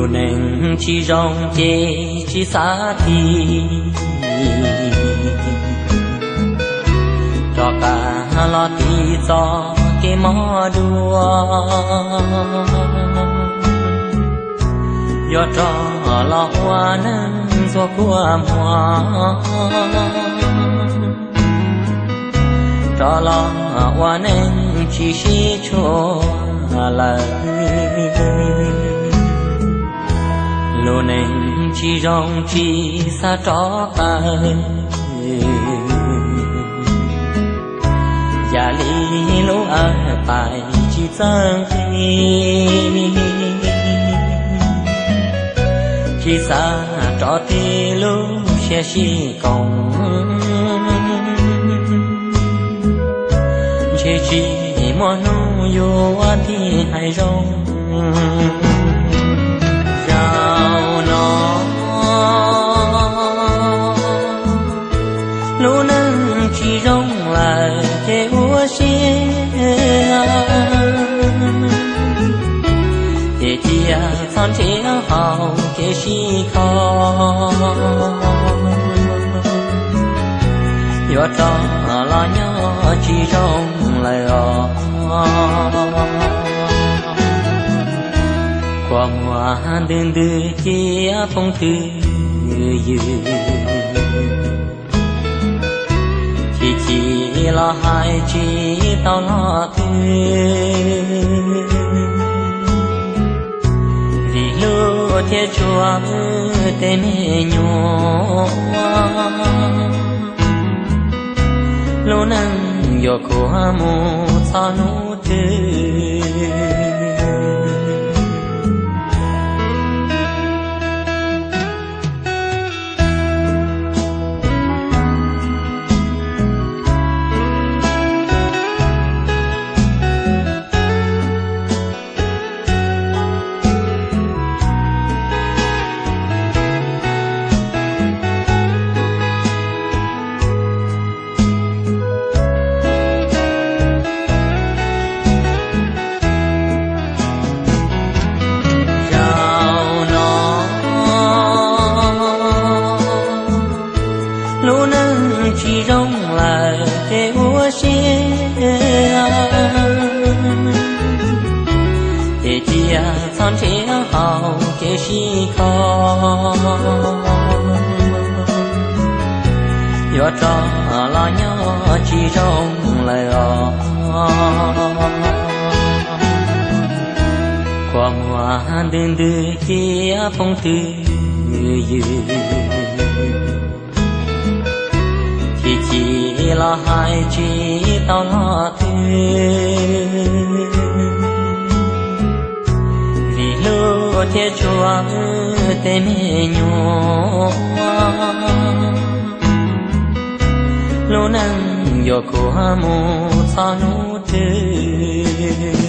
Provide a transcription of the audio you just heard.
lù neng chỉ rong chê chỉ xa thì cho cả lo tí cho cái mò đua do cho lo hoa nâng do của hoa cho lo hoa nâng chỉ xí cho lời lô neng chỉ rong chỉ xa cho ai gia lý lô ở tại chỉ sang khi chỉ xa cho tí lô xe xí công chế chỉ mò nô yo thì hay rong rào nó lô nâng chỉ rong lại chế ua xe chế chia son chế hào chế xí khó yo cho lo nhỏ chỉ rong lại qua mùa đường đưa chia phong thư chỉ lo hai chỉ tao lo thư vì lúa thế chúa tên nhỏ lúa nâng yo của mù sao nụ thư lô nâng chỉ rong lại cái ua xe để chia son chế hào chế xí khó yo cho lo nhỏ chỉ rong lại qua mùa đường đưa chia phong thư chỉ lo hai chỉ tao lo thư vì lúa thế chúa tên nhỏ lúa nâng yo của mù sao nụ thư